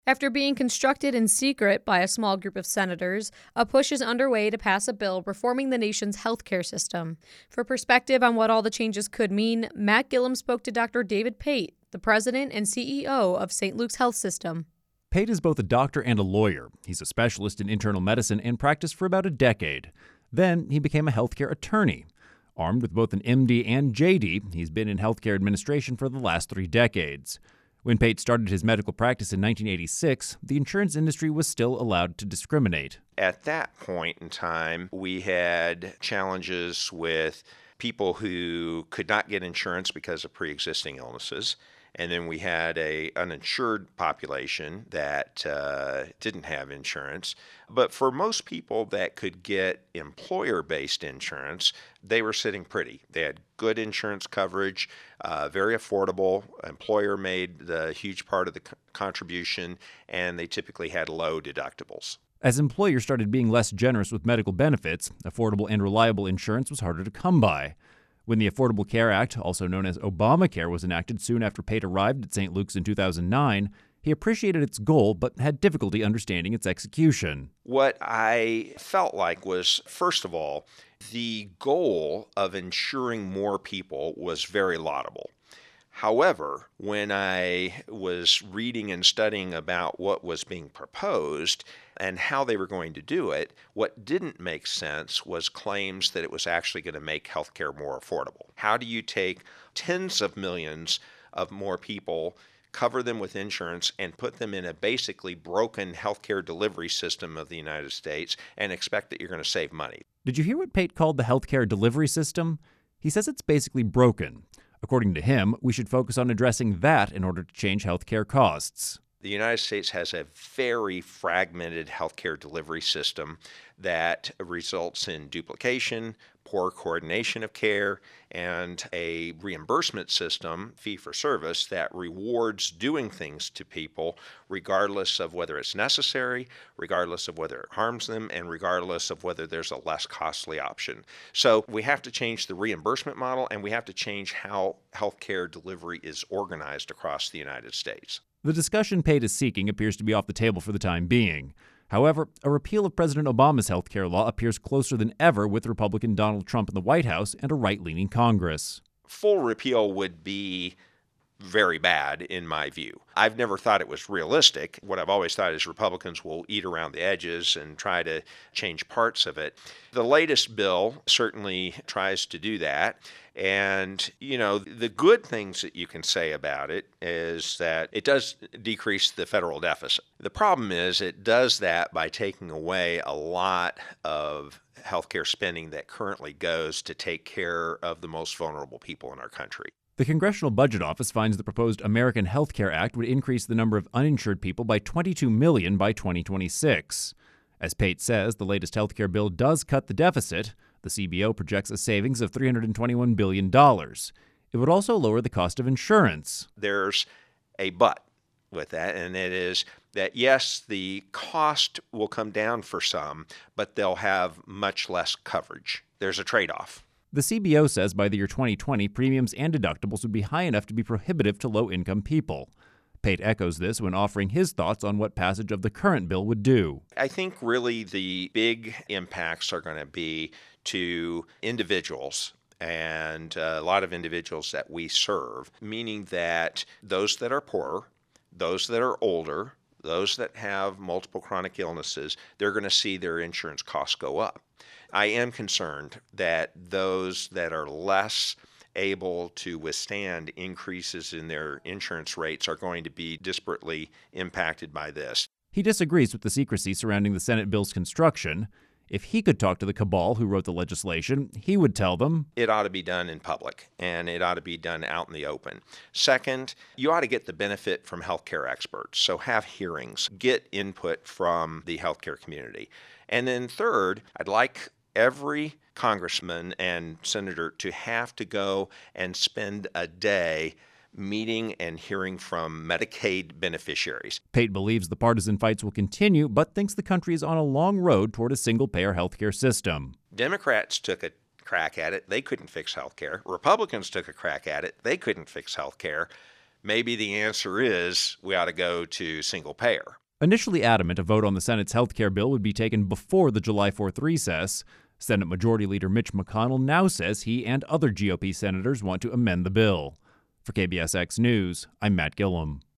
After being constructed in secret by a small group of senators, a push is underway to pass a bill reforming the nation's healthcare system. For perspective on what all the changes could mean, Matt Gillum spoke to Dr. David Pate, the president and CEO of St. Luke's Health System. Pate is both a doctor and a lawyer. He's a specialist in internal medicine and practiced for about a decade. Then he became a healthcare attorney. Armed with both an MD and JD, he's been in healthcare administration for the last 3 decades. When Pate started his medical practice in 1986, the insurance industry was still allowed to discriminate. At that point in time, we had challenges with people who could not get insurance because of pre-existing illnesses. And then we had an uninsured population that didn't have insurance. But for most people that could get employer-based insurance, they were sitting pretty. They had good insurance coverage, very affordable. Employer made the huge part of the contribution, and they typically had low deductibles. As employers started being less generous with medical benefits, affordable and reliable insurance was harder to come by. When the Affordable Care Act, also known as Obamacare, was enacted soon after Pate arrived at St. Luke's in 2009, he appreciated its goal but had difficulty understanding its execution. What I felt like was, first of all, the goal of insuring more people was very laudable. However, when I was reading and studying about what was being proposed and how they were going to do it, what didn't make sense was claims that it was actually going to make healthcare more affordable. How do you take tens of millions of more people, cover them with insurance, and put them in a basically broken healthcare delivery system of the United States and expect that you're going to save money? Did you hear what Pate called the healthcare delivery system? He says it's basically broken. According to him, we should focus on addressing that in order to change healthcare costs. The United States has a very fragmented healthcare delivery system that results in duplication, poor coordination of care, and a reimbursement system, fee-for-service, that rewards doing things to people regardless of whether it's necessary, regardless of whether it harms them, and regardless of whether there's a less costly option. So we have to change the reimbursement model, and we have to change how healthcare delivery is organized across the United States. The discussion Pate is seeking appears to be off the table for the time being. However, a repeal of President Obama's health care law appears closer than ever with Republican Donald Trump in the White House and a right-leaning Congress. Full repeal would be very bad, in my view. I've never thought it was realistic. What I've always thought is Republicans will eat around the edges and try to change parts of it. The latest bill certainly tries to do that. And, the good things that you can say about it is that it does decrease the federal deficit. The problem is it does that by taking away a lot of healthcare spending that currently goes to take care of the most vulnerable people in our country. The Congressional Budget Office finds the proposed American Health Care Act would increase the number of uninsured people by 22 million by 2026. As Pate says, the latest health care bill does cut the deficit. The CBO projects a savings of $321 billion. It would also lower the cost of insurance. There's a but with that, and it is that, yes, the cost will come down for some, but they'll have much less coverage. There's a trade-off. The CBO says by the year 2020, premiums and deductibles would be high enough to be prohibitive to low-income people. Pate echoes this when offering his thoughts on what passage of the current bill would do. I think really the big impacts are going to be to individuals and a lot of individuals that we serve, meaning that those that are poorer, those that are older, those that have multiple chronic illnesses, they're going to see their insurance costs go up. I am concerned that those that are less able to withstand increases in their insurance rates are going to be disparately impacted by this. He disagrees with the secrecy surrounding the Senate bill's construction. If he could talk to the cabal who wrote the legislation, he would tell them it ought to be done in public, and it ought to be done out in the open. Second, you ought to get the benefit from healthcare experts, so have hearings, get input from the healthcare community. And then third, I'd like every congressman and senator to have to go and spend a day meeting and hearing from Medicaid beneficiaries. Pate believes the partisan fights will continue, but thinks the country is on a long road toward a single-payer healthcare system. Democrats took a crack at it. They couldn't fix healthcare. Republicans took a crack at it. They couldn't fix healthcare. maybe the answer is we ought to go to single payer. Initially adamant a vote on the Senate's health care bill would be taken before the July 4th recess, Senate Majority Leader Mitch McConnell now says he and other GOP senators want to amend the bill. For KBSX News, I'm Matt Gillum.